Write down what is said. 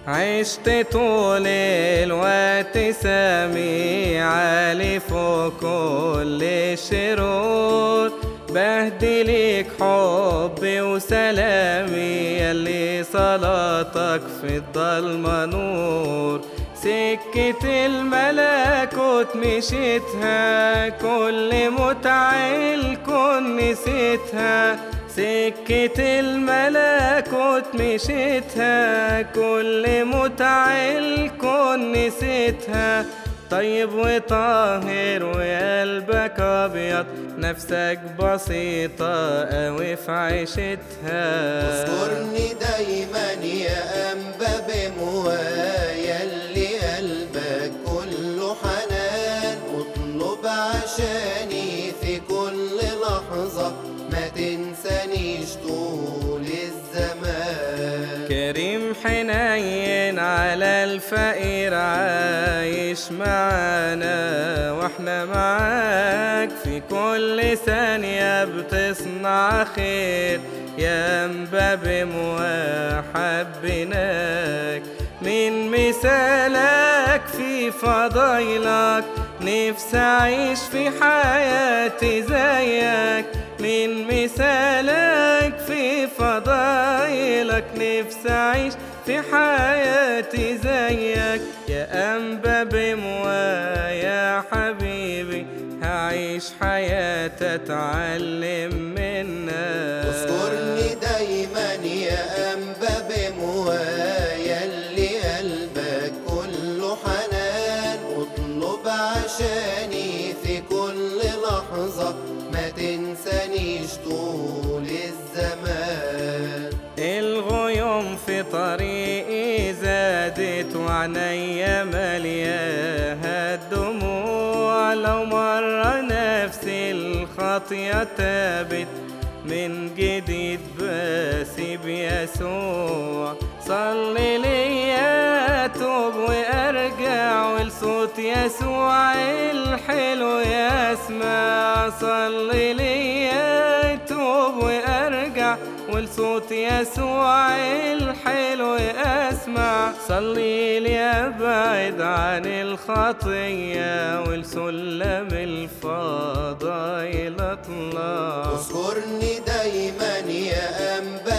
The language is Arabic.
عشت طول الوقت سامي عالي فوق كل الشرور، بهدلك حبي وسلامي يلي صلاتك في الضلمة نور. سكة الملكوت مشيتها، كل متع الكون نسيتها. سكة الملكوت مشيتها، كل متع الكون نسيتها. طيب وطاهر وقلبك أبيض، نفسك بسيطة أوي في عيشتها. اذكرني دايما يا أنبا بموايا اللي قلبك كله حنان، اطلب عشاني في كل لحظة، ما تنسانيش طول الزمان. كريم حنين على الفقير عايش معانا، واحنا معاك في كل ثانية بتصنع خير. يا أنبا بموايا حبيناك، من مثالك في فضايلك نفسي أعيش في حياتي زيك. من مثالك في فضايلك نفسي أعيش في حياتي زيك. يا أنبا بموايا حبيبي، هعيش حياتي أتعلم منك. اذكرني دايما يا أنبا بموايا اللي قلبك كله حنان، اطلب عشاني في كل لحظة، ما تنسانيش طول الزمان. الغيوم في طريقي زادت وعنيا ملياها الدموع، لو مرة نفسي الخطية تابت من جديد باسي بيسوع. صلي ليا توب وارجع، ولصوت يسوع الحلو يسمع. صلي ليا توب وارجع، ولصوت يسوع الحلو اسمع. صلي لي ابعد عن الخطية، ولسلم الفضايل اطلع. اذكرني دايما يا أنبا